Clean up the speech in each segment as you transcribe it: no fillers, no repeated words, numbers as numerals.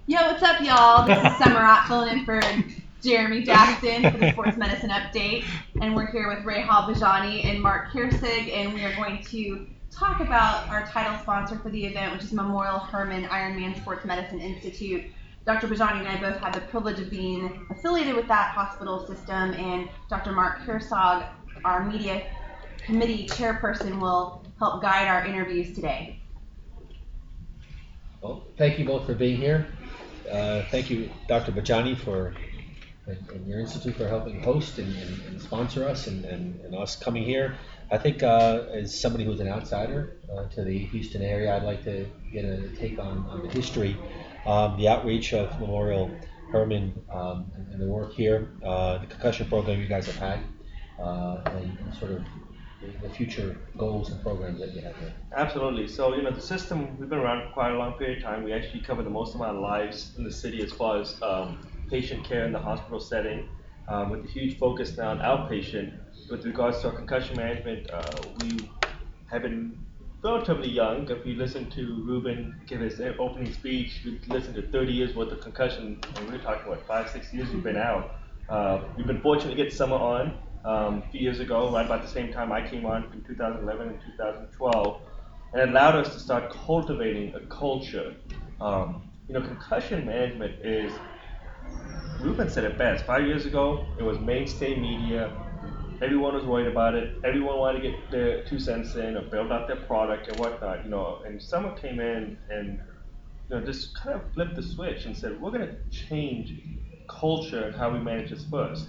Yo, what's up, y'all? This is Summerat filling in for Jeremy Jackson for the Sports Medicine Update. And we're here with Rahal Bajani and Mark Kirsig, and we are going to talk about our title sponsor for the event, which is Memorial Hermann Ironman Sports Medicine Institute. Dr. Bajani and I both had the privilege of being affiliated with that hospital system, and Dr. Mark Kirsig, our media committee chairperson, will help guide our interviews today. Well, thank you both for being here. Thank you, Dr. Bajani, and your institute for helping host and sponsor us and us coming here. I think as somebody who's an outsider to the Houston area, I'd like to get a take on the history, the outreach of Memorial Hermann and the work here, the concussion program you guys have had, and sort of the future goals and programs that you have here. Absolutely. So, the system, we've been around for quite a long period of time. We actually cover the most amount of lives in the city as far as patient care in the hospital setting, with a huge focus now on outpatient. With regards to our concussion management, we have been relatively young. If you listen to Ruben give his opening speech, we listened to 30 years worth of concussion, and we're talking, 5-6 years we've been out. We've been fortunate to get Summer on a few years ago, right about the same time I came on in 2011 and 2012, and it allowed us to start cultivating a culture. Concussion management is, Ruben said it best, 5 years ago, it was mainstay media, everyone was worried about it, everyone wanted to get their 2 cents in or build out their product and whatnot, and Summer came in and just kind of flipped the switch and said, we're going to change culture and how we manage this first.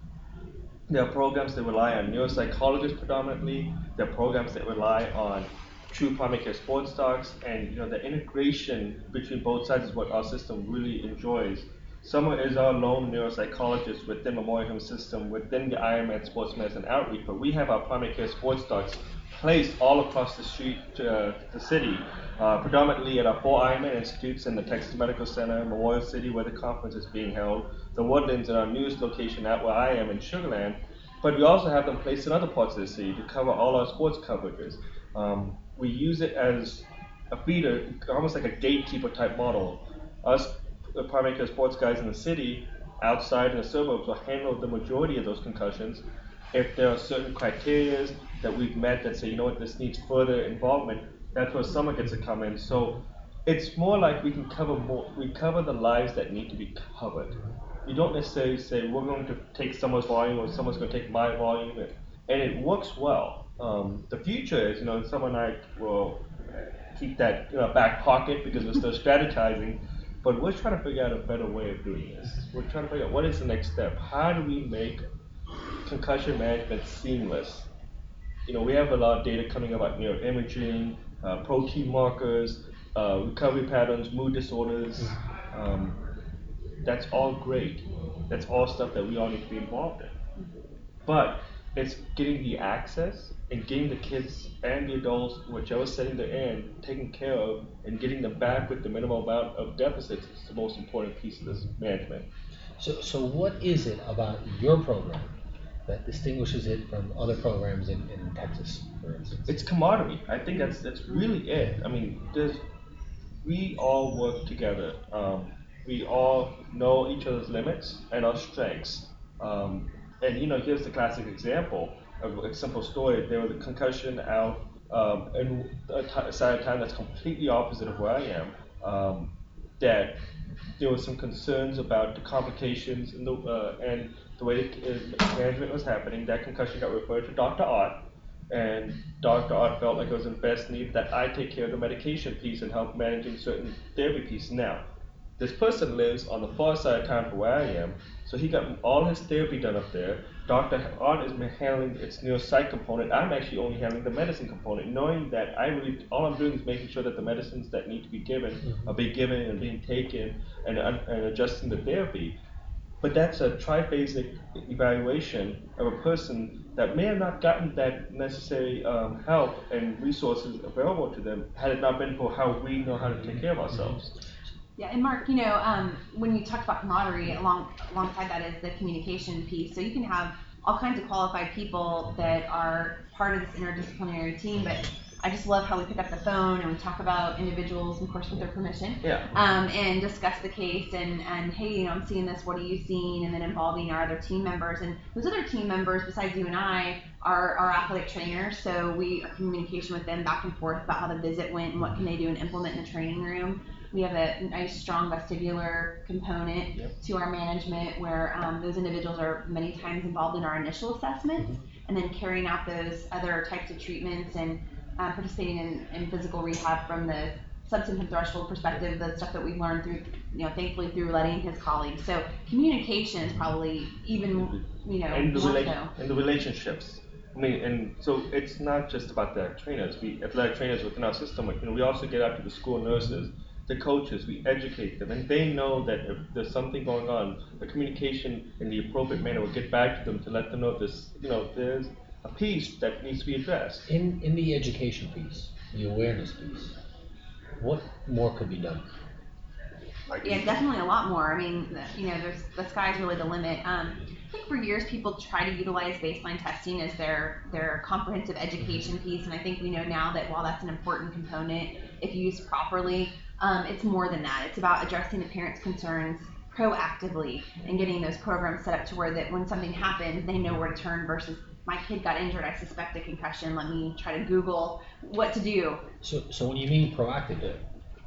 There are programs that rely on neuropsychologists predominantly. There are programs that rely on true primary care sports docs, and the integration between both sides is what our system really enjoys. Summer is our lone neuropsychologist within Memorial Hermann system, within the Ironman Sports Medicine Outreach, but we have our primary care sports docs placed all across the street, the city, predominantly at our 4 Ironman institutes in the Texas Medical Center, Memorial City, where the conference is being held, the Woodlands at our newest location out where I am in Sugar Land, but we also have them placed in other parts of the city to cover all our sports coverages. We use it as a feeder, almost like a gatekeeper type model. Us, the primary care sports guys in the city, outside in the suburbs, will handle the majority of those concussions. If there are certain criteria that we've met that say, this needs further involvement, that's where Summer gets to come in. So it's more like we can cover more. We cover the lives that need to be covered. You don't necessarily say we're going to take Summer's volume or Summer's going to take my volume, and it works well. The future is, Summer and I will keep that back pocket because we're still strategizing. But we're trying to figure out a better way of doing this. We're trying to figure out what is the next step. How do we make concussion management seamless? We have a lot of data coming about neuroimaging, protein markers, recovery patterns, mood disorders. That's all great. That's all stuff that we all need to be involved in. But it's getting the access and getting the kids and the adults, whichever setting they're in, taken care of and getting them back with the minimal amount of deficits is the most important piece of this management. So what is it about your program that distinguishes it from other programs in Texas, for instance? It's camaraderie. I think that's really it. I mean, we all work together. We all know each other's limits and our strengths. And here's the classic example of a simple story. There was a concussion out in a side of town that's completely opposite of where I am. That there were some concerns about the complications and the way the management was happening. That concussion got referred to Dr. Ott, and Dr. Ott felt like it was in best need that I take care of the medication piece and help managing certain therapy pieces. Now, this person lives on the far side of town from where I am, so he got all his therapy done up there. Dr. Ott is handling its neuropsych component. I'm actually only handling the medicine component, knowing that all I'm doing is making sure that the medicines that need to be given are being given and being taken and adjusting the therapy. But that's a triphasic evaluation of a person that may have not gotten that necessary help and resources available to them had it not been for how we know how to take care of ourselves. Yeah, and Mark, when you talk about camaraderie, alongside that is the communication piece. So you can have all kinds of qualified people that are part of this interdisciplinary team, but I just love how we pick up the phone and we talk about individuals, of course, with their permission. Yeah. And discuss the case and hey, I'm seeing this. What are you seeing? And then involving our other team members. And those other team members, besides you and I, are our athletic trainers. So we are communication with them back and forth about how the visit went and what can they do and implement in the training room. We have a nice, strong vestibular component to our management where those individuals are many times involved in our initial assessments and then carrying out those other types of treatments and participating in physical rehab from the substance and threshold perspective, the stuff that we've learned through, thankfully through Letty and his colleagues. So communication is probably even, and more so. And the relationships. I mean, and so it's not just about the trainers. We athletic trainers within our system. We also get out to the school nurses, the coaches. We educate them, and they know that if there's something going on, the communication in the appropriate manner will get back to them to let them know there's a piece that needs to be addressed. In the education piece, the awareness piece, what more could be done? Yeah, definitely a lot more. I mean, there's the sky's really the limit. I think for years people try to utilize baseline testing as their comprehensive education piece, and I think we know now that while that's an important component, if used properly, it's more than that. It's about addressing the parents' concerns proactively and getting those programs set up to where that when something happens, they know where to turn versus my kid got injured, I suspect a concussion, let me try to Google what to do. So when you mean proactive,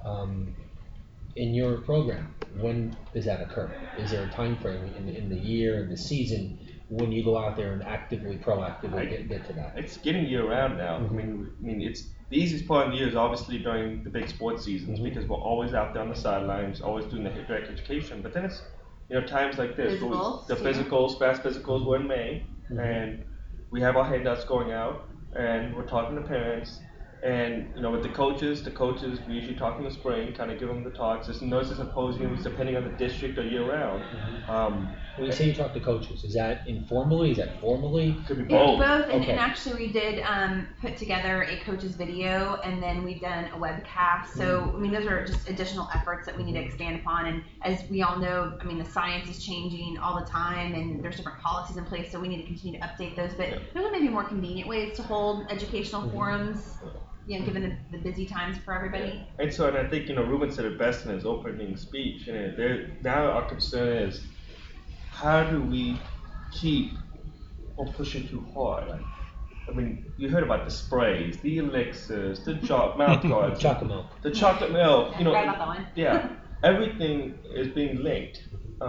in your program, when does that occur? Is there a time frame in the year, in the season, when you go out there and proactively get to that? It's getting year round now. I mean, it's the easiest part of the year is obviously during the big sports seasons because we're always out there on the sidelines, always doing the direct education. But then it's times like this, physicals, fast physicals were in May, and we have our handouts going out, and we're talking to parents. And with the coaches, we usually talk in the spring, kind of give them the talks. There's nurses symposiums depending on the district or year round. When you say you talk to coaches, is that informally? Is that formally? Could be both. It's both, Okay. and actually we did put together a coach's video, and then we've done a webcast. So I mean, those are just additional efforts that we need to expand upon. And as we all know, I mean, the science is changing all the time, and there's different policies in place. So we need to continue to update those. But there's maybe more convenient ways to hold educational forums. Given the busy times for everybody. And so, and I think Ruben said it best in his opening speech. Now our concern is how do we keep from pushing too hard? I mean, you heard about the sprays, the elixirs, the mouth guards, chocolate milk. the chocolate milk. Right about that one. Yeah, everything is being linked.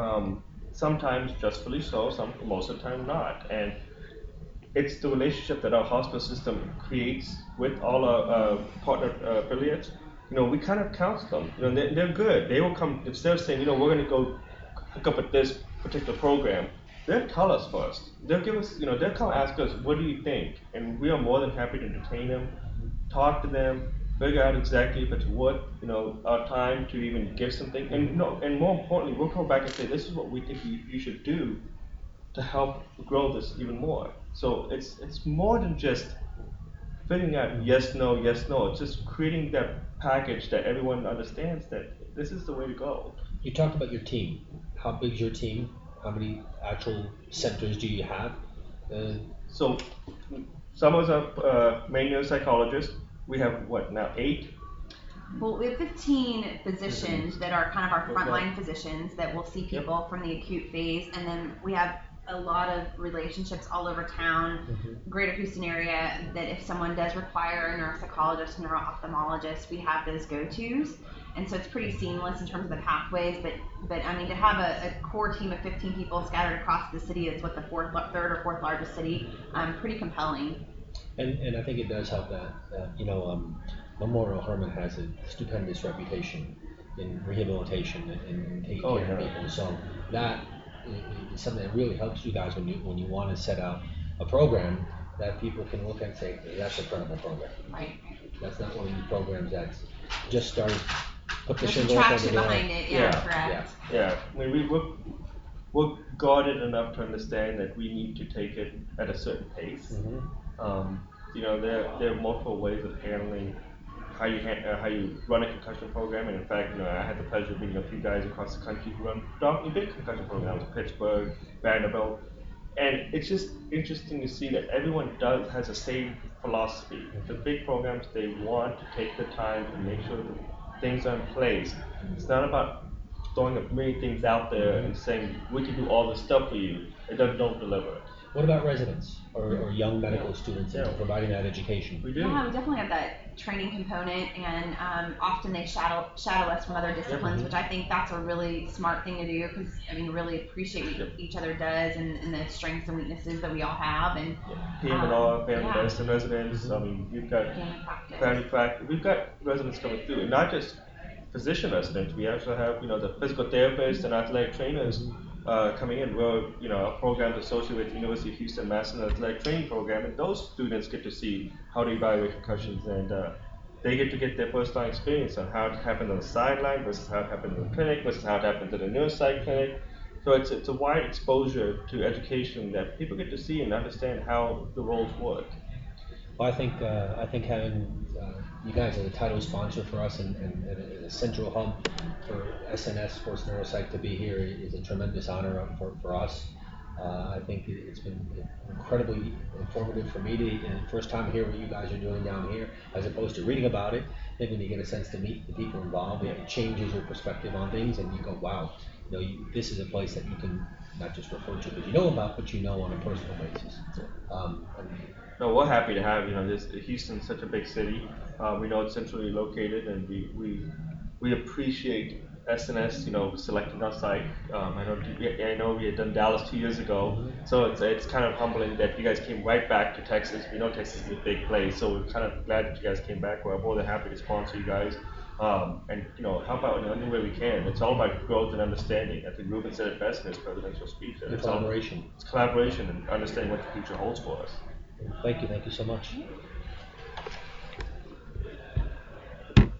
Sometimes justly so, most of the time not, and it's the relationship that our hospital system creates with all our partner affiliates. We kind of counsel them. They're good. They will come instead of saying, we're going to go hook up with this particular program. They'll tell us first. They'll give us, they'll come ask us, what do you think? And we are more than happy to entertain them, talk to them, figure out exactly if it's worth, our time to even give something. And and more importantly, we'll come back and say, this is what we think you should do to help grow this even more. So it's more than just figuring out yes, no. It's just creating that package that everyone understands that this is the way to go. You talked about your team. How big is your team? How many actual centers do you have? So some of us are main neuropsychologists. We have now 8? Well, we have 15 physicians that are kind of our frontline physicians that will see people from the acute phase, and then we have a lot of relationships all over town, greater Houston area, that if someone does require a neuropsychologist, neuro-ophthalmologist, we have those go-tos. And so it's pretty seamless in terms of the pathways, but I mean, to have a core team of 15 people scattered across the city, it's what the third or fourth largest city, pretty compelling. And I think it does help that, Memorial Hermann has a stupendous reputation in rehabilitation and taking care of people. So that is something that really helps you guys when you want to set out a program that people can look at and say, that's a credible program. Right. That's not one of these programs that's just started, put the There's shingle up on the traction door. behind it, correct. Yeah. I mean, we're guarded enough to understand that we need to take it at a certain pace. There are multiple ways of handling how you run a concussion program, and in fact, I had the pleasure of meeting a few guys across the country who run predominantly big concussion programs, Pittsburgh, Vanderbilt, And it's just interesting to see that everyone has the same philosophy. The big programs, they want to take the time to make sure that things are in place. It's not about throwing up many things out there and saying we can do all this stuff for you. It don't deliver. What about residents or young medical students and Yeah. providing that education? We do. Yeah, we definitely have that training component, and often they shadow us from other disciplines, which I think that's a really smart thing to do, because I mean, really appreciate what each other does and the strengths and weaknesses that we all have, and PM&R, family yeah. medicine residents. I mean, we've got family practice. family practice. We've got residents coming through, and not just physician residents. We also have, the physical therapists and athletic trainers coming in. We're, a program associated with the University of Houston Master Athletic Training Program, and those students get to see how to evaluate concussions, and they get their first-line experience on how it happened on the sideline versus how it happened in the clinic versus how it happened in the neuropsych clinic. So it's a wide exposure to education that people get to see and understand how the roles work. Well, I think having you guys as a title sponsor for us and a central hub for SNS Sports Neuropsych to be here is a tremendous honor for us. I think it's been incredibly informative for me the first time to hear what you guys are doing down here, as opposed to reading about it. I think when you get a sense to meet the people involved, it changes your perspective on things, and you go, wow, this is a place that you can not just refer to because you know about, but you know on a personal basis. No, we're happy to have, Houston's such a big city. We know it's centrally located, and we appreciate SNS, selecting our site. I know we had done Dallas 2 years ago, so it's kind of humbling that you guys came right back to Texas. We know Texas is a big place, so we're kind of glad that you guys came back. We're more than happy to sponsor you guys, and help out in any way we can. It's all about growth and understanding. I think Ruben said it best in his presidential speech. Collaboration. It's collaboration and understanding what the future holds for us. Thank you so much.